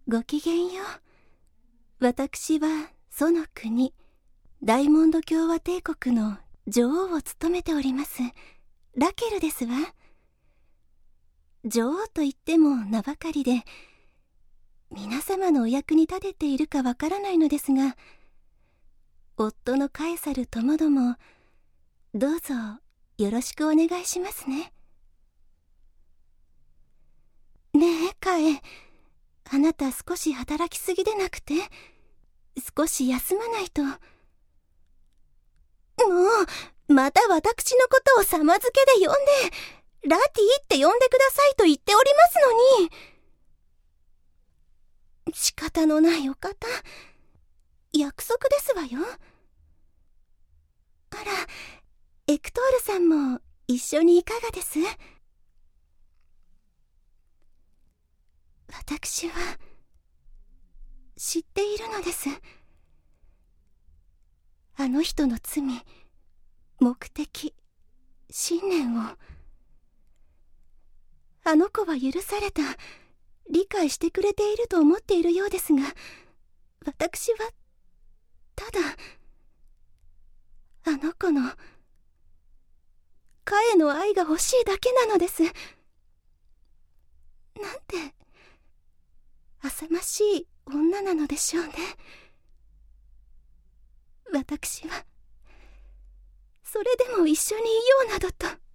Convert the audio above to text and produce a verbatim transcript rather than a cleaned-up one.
ごきげんよう。私はその国、ダイモンド共和帝国の女王を務めておりますラケルですわ。女王といっても名ばかりで、皆様のお役に立てているかわからないのですが、夫のカエサルともどもどうぞよろしくお願いしますね。ねえカエ、あなた少し働きすぎでなくて、少し休まないと。もうまた私のことを様付けで呼んで、ラティって呼んでくださいと言っておりますのに。仕方のないお方、約束ですわよ。あら、エクトールさんも一緒にいかがです？私は知っているのです。あの人の罪、目的、信念を。あの子は許された、理解してくれていると思っているようですが、私はただあの子のカエの愛が欲しいだけなのです。なんて浅ましい女なのでしょうね。私はそれでも一緒にいようなどと。